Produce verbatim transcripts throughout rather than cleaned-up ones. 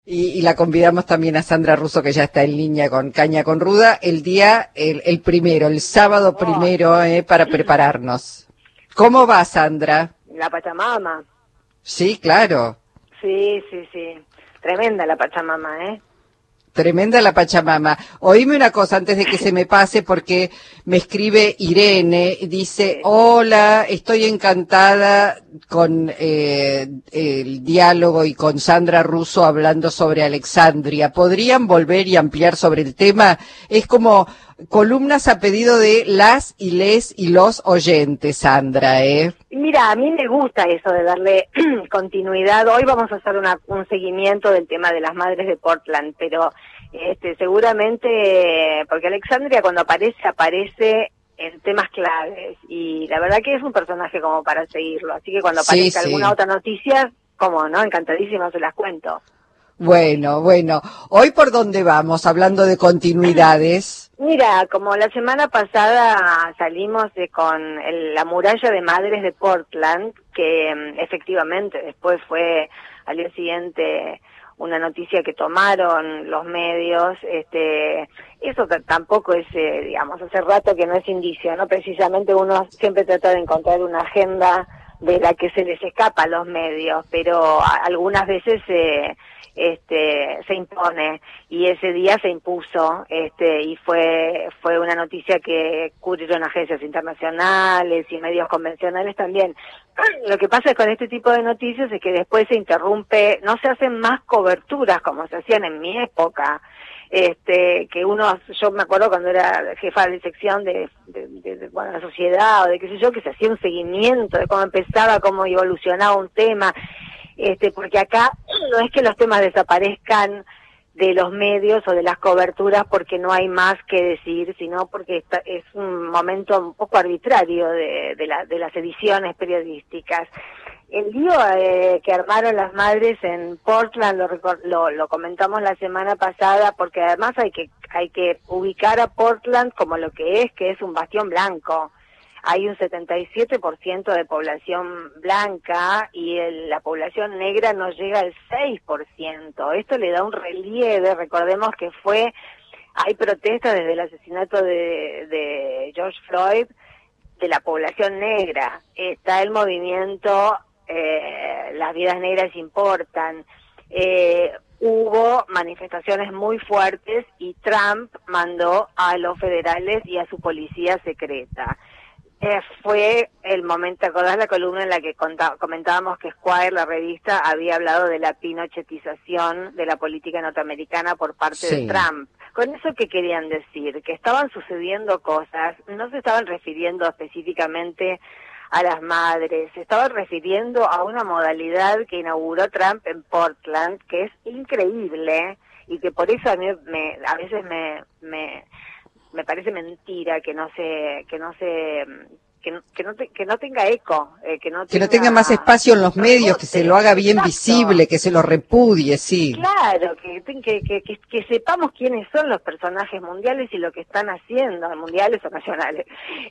Y, y la convidamos también a Sandra Russo, que ya está en línea con Caña con Ruda, el día, el, el primero, el sábado Oh, primero, eh, para prepararnos. ¿Cómo va, Sandra? la Pachamama. Sí, claro. Sí, sí, sí. Tremenda la Pachamama, ¿eh? Tremenda la Pachamama. Oíme una cosa antes de que se me pase, porque me escribe Irene, dice, Sí. hola, estoy encantada con eh, el diálogo y con Sandra Russo hablando sobre Alexandria. ¿Podrían volver y ampliar sobre el tema? Es como columnas a pedido de las y les y los oyentes, Sandra, ¿eh? Y mira, a mí me gusta eso de darle continuidad. Hoy vamos a hacer una, un seguimiento del tema de las madres de Portland, pero este, seguramente, porque Alexandria cuando aparece, aparece en temas claves, y la verdad que es un personaje como para seguirlo, así que cuando Sí, aparezca alguna sí. otra noticia, como no, encantadísima se las cuento. Bueno, bueno. ¿Hoy por dónde vamos? Hablando de continuidades. Mira, como la semana pasada salimos de, con el- la muralla de madres de Portland, que mm, efectivamente después fue al día siguiente una noticia que tomaron los medios, este, eso t- tampoco es, eh, digamos, hace rato que no es indicio, ¿no? Precisamente uno siempre trata de encontrar una agenda de la que se les escapa a los medios, pero a- algunas veces eh, este, se impone, y ese día se impuso, este, y fue fue una noticia que cubrieron agencias internacionales y medios convencionales también. Lo que pasa con este tipo de noticias es que después se interrumpe, no se hacen más coberturas como se hacían en mi época, este, que uno, yo me acuerdo cuando era jefa de sección de, de, de, de, bueno, la sociedad o de qué sé yo, que se hacía un seguimiento de cómo empezaba, cómo evolucionaba un tema, este, porque acá no es que los temas desaparezcan de los medios o de las coberturas porque no hay más que decir, sino porque esta, es un momento un poco arbitrario de, de, la, de las ediciones periodísticas. El lío eh, que armaron las madres en Portland lo, lo, lo comentamos la semana pasada, porque además hay que hay que ubicar a Portland como lo que es, que es un bastión blanco. Hay un setenta y siete por ciento de población blanca y el, la población negra no llega al seis por ciento. Esto le da un relieve, recordemos que fue, hay protestas desde el asesinato de, de George Floyd de la población negra. Está el movimiento eh, Las vidas negras importan. Eh, hubo manifestaciones muy fuertes y Trump mandó a los federales y a su policía secreta. Eh, fue el momento, ¿te acordás la columna en la que conta, comentábamos que Esquire, la revista, había hablado de la pinochetización de la política norteamericana por parte de Sí. Trump? ¿Con eso qué querían decir? Que estaban sucediendo cosas, no se estaban refiriendo específicamente a las madres, se estaban refiriendo a una modalidad que inauguró Trump en Portland, que es increíble, y que por eso a mí me, a veces me... me me parece mentira que no se que no se que no, que no, te, que no tenga eco, eh, que no Que no tenga más tenga espacio en los medios, que se lo rebote. haga bien Exacto. visible, que se lo repudie, sí. Claro, que, que, que, que, que sepamos quiénes son los personajes mundiales y lo que están haciendo, mundiales o nacionales.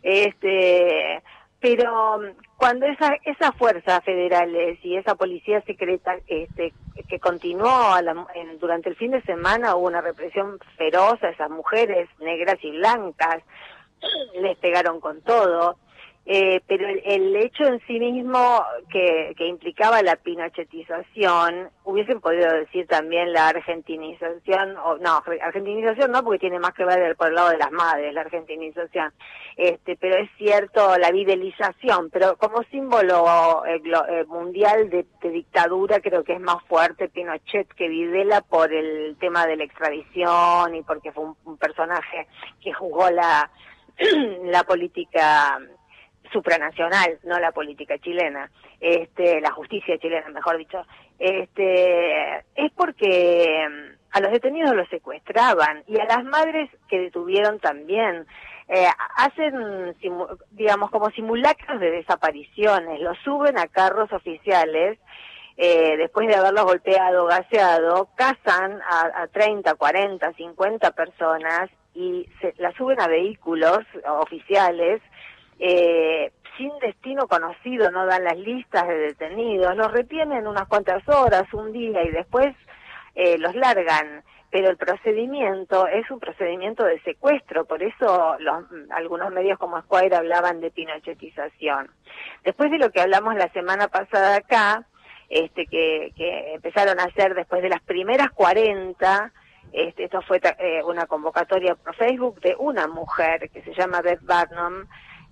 Este, pero cuando esa, esas fuerzas federales y esa policía secreta este, que continuó a la, en, durante el fin de semana, hubo una represión feroz a esas mujeres negras y blancas, les pegaron con todo. Eh, pero el, el hecho en sí mismo que, que implicaba la pinochetización, hubiesen podido decir también la argentinización, o no, argentinización no, porque tiene más que ver por el lado de las madres, la argentinización, este, pero es cierto, la videlización, pero como símbolo eh, eh, mundial de, de dictadura creo que es más fuerte Pinochet que Videla por el tema de la extradición y porque fue un, un personaje que jugó la, la política supranacional, no la política chilena, este, la justicia chilena, mejor dicho, este, es porque a los detenidos los secuestraban y a las madres que detuvieron también. Eh, hacen, digamos, como simulacros de desapariciones, los suben a carros oficiales, eh, después de haberlos golpeado, gaseado, cazan a, a treinta, cuarenta, cincuenta personas y se las suben a vehículos oficiales, Eh, sin destino conocido, no dan las listas de detenidos, los retienen unas cuantas horas, un día, y después eh, los largan, pero el procedimiento es un procedimiento de secuestro, por eso los, algunos medios como Esquire hablaban de pinochetización. Después de lo que hablamos la semana pasada acá, este que, que empezaron a hacer después de las primeras cuarenta, este, esto fue eh, una convocatoria por Facebook de una mujer que se llama Beth Barnum,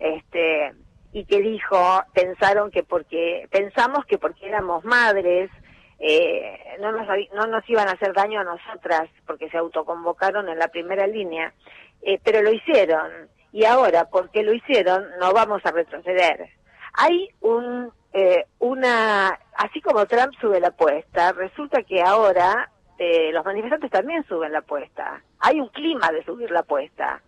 este, y que dijo, pensaron que porque, pensamos que porque éramos madres, eh, no nos, no nos iban a hacer daño a nosotras, porque se autoconvocaron en la primera línea, eh, pero lo hicieron, y ahora, porque lo hicieron, no vamos a retroceder. Hay un, eh, una, así como Trump sube la apuesta, resulta que ahora eh, los manifestantes también suben la apuesta. Hay un clima de subir la apuesta,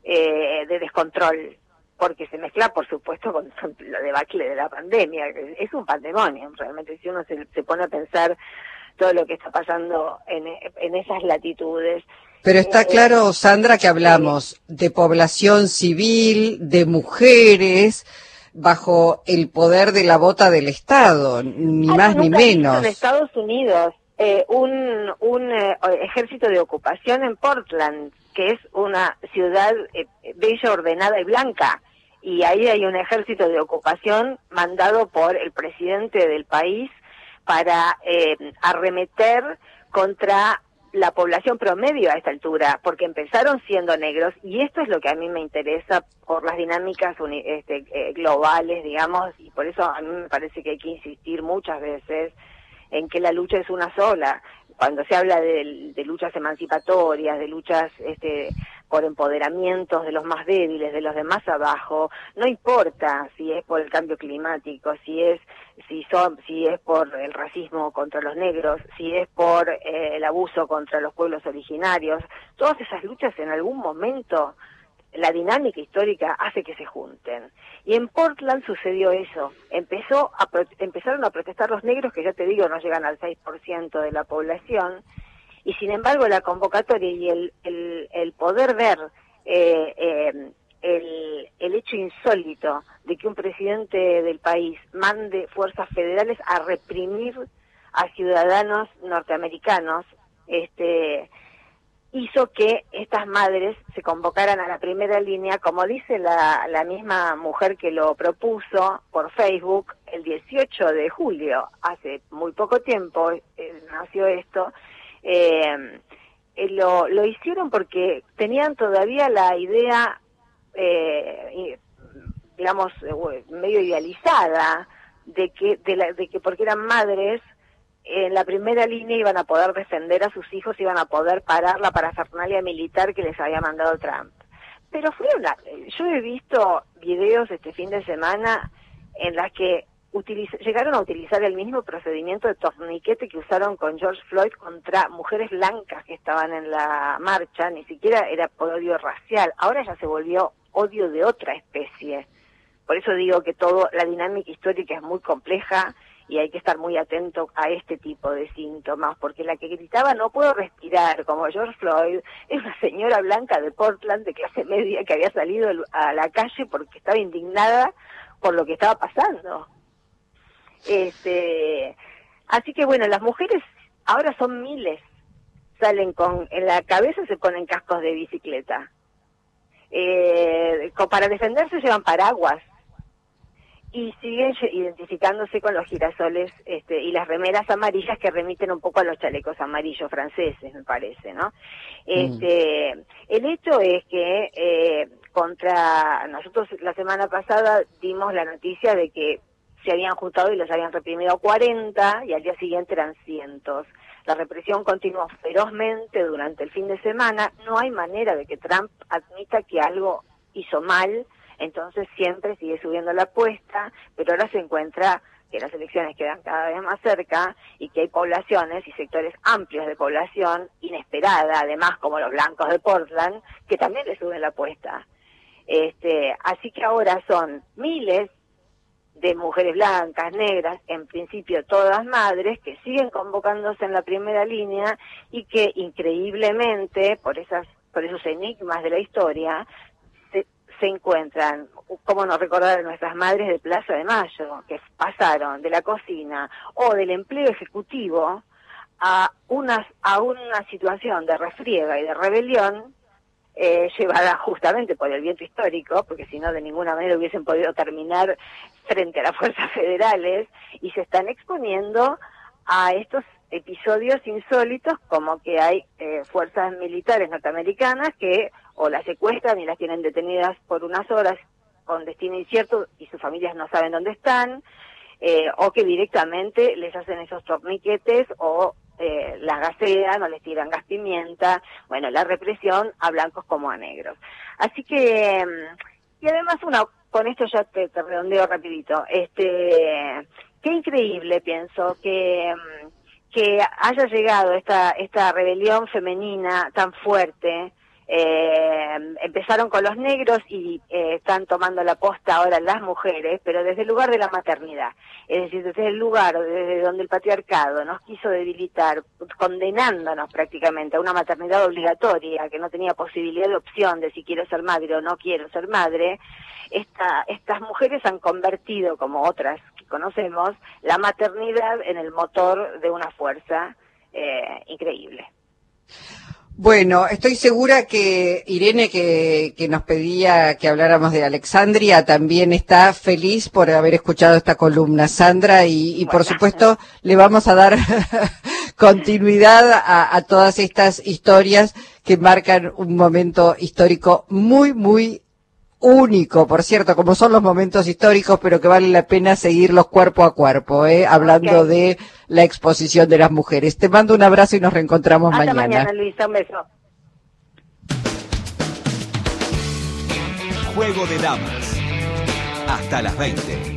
eh, de descontrol, porque se mezcla, por supuesto, con la debacle de la pandemia. Es un pandemonio, realmente, si uno se, se pone a pensar todo lo que está pasando en, en esas latitudes. Pero está eh, claro, Sandra, que hablamos eh, de población civil, de mujeres, bajo el poder de la bota del Estado, ni algo más ni nunca visto menos. en Estados Unidos, eh, un, un eh, ejército de ocupación en Portland, que es una ciudad eh, bella, ordenada y blanca, y ahí hay un ejército de ocupación mandado por el presidente del país para eh, arremeter contra la población promedio a esta altura, porque empezaron siendo negros, y esto es lo que a mí me interesa por las dinámicas uni, este, eh, globales, digamos, y por eso a mí me parece que hay que insistir muchas veces en que la lucha es una sola. Cuando se habla de, de luchas emancipatorias, de luchas este, por empoderamientos de los más débiles, de los de más abajo, no importa si es por el cambio climático, si es si son si es por el racismo contra los negros, si es por eh, el abuso contra los pueblos originarios, todas esas luchas en algún momento la dinámica histórica hace que se junten. Y en Portland sucedió eso. Empezó a pro empezaron a protestar los negros, que ya te digo, no llegan al seis por ciento de la población, y sin embargo la convocatoria y el, el, el poder ver eh, eh, el, el hecho insólito de que un presidente del país mande fuerzas federales a reprimir a ciudadanos norteamericanos, este hizo que estas madres se convocaran a la primera línea, como dice la, la misma mujer que lo propuso por Facebook, el dieciocho de julio, hace muy poco tiempo eh, nació esto, eh, eh, lo, lo hicieron porque tenían todavía la idea, eh, digamos, medio idealizada, de que, de, la, de que porque eran madres, en la primera línea iban a poder defender a sus hijos, iban a poder parar la parafernalia militar que les había mandado Trump. Pero fue una, yo he visto videos este fin de semana en las que utiliz, llegaron a utilizar el mismo procedimiento de torniquete que usaron con George Floyd contra mujeres blancas que estaban en la marcha, ni siquiera era por odio racial, ahora ya se volvió odio de otra especie. Por eso digo que todo, la dinámica histórica es muy compleja, y hay que estar muy atento a este tipo de síntomas, porque la que gritaba no puedo respirar, como George Floyd, es una señora blanca de Portland, de clase media, que había salido a la calle porque estaba indignada por lo que estaba pasando. Este, así que bueno, las mujeres ahora son miles, salen con, en la cabeza se ponen cascos de bicicleta, eh, para defenderse llevan paraguas, y siguen identificándose con los girasoles este, y las remeras amarillas que remiten un poco a los chalecos amarillos franceses, me parece, ¿no? Este, mm. El hecho es que eh, contra nosotros la semana pasada dimos la noticia de que se habían juntado y los habían reprimido cuarenta y al día siguiente eran cientos. La represión continuó ferozmente durante el fin de semana. No hay manera de que Trump admita que algo hizo mal. Entonces siempre sigue subiendo la apuesta, pero ahora se encuentra que las elecciones quedan cada vez más cerca y que hay poblaciones y sectores amplios de población inesperada, además como los blancos de Portland, que también le suben la apuesta. Este, así que ahora son miles de mujeres blancas, negras, en principio todas madres, que siguen convocándose en la primera línea y que increíblemente, por esas, por esos enigmas de la historia, se encuentran, como nos recordaron nuestras madres de Plaza de Mayo, que pasaron de la cocina o del empleo ejecutivo a una, a una situación de refriega y de rebelión eh, llevada justamente por el viento histórico, porque si no de ninguna manera hubiesen podido terminar frente a las fuerzas federales, y se están exponiendo a estos episodios insólitos, como que hay eh, fuerzas militares norteamericanas que o las secuestran y las tienen detenidas por unas horas con destino incierto y sus familias no saben dónde están, eh, o que directamente les hacen esos torniquetes o eh, las gasean o les tiran gas pimienta. Bueno, la represión a blancos como a negros. Así que, y además una, con esto ya te, te redondeo rapidito, este, qué increíble pienso que que haya llegado esta esta rebelión femenina tan fuerte. Eh, empezaron con los negros y eh, están tomando la posta ahora las mujeres, pero desde el lugar de la maternidad, es decir, desde el lugar desde donde el patriarcado nos quiso debilitar, condenándonos prácticamente a una maternidad obligatoria que no tenía posibilidad de opción de si quiero ser madre o no quiero ser madre. Esta, estas mujeres han convertido, como otras que conocemos, la maternidad en el motor de una fuerza eh, increíble. Bueno, estoy segura que Irene, que, que nos pedía que habláramos de Alexandria, también está feliz por haber escuchado esta columna, Sandra, y, y bueno, por supuesto le vamos a dar continuidad a, a todas estas historias que marcan un momento histórico muy, muy único, por cierto, como son los momentos históricos, pero que vale la pena seguirlos cuerpo a cuerpo, ¿eh? Hablando okay. de la exposición de las mujeres. Te mando un abrazo y nos reencontramos Hasta mañana. mañana, Luisa, un beso. Juego de Damas. Hasta las veinte.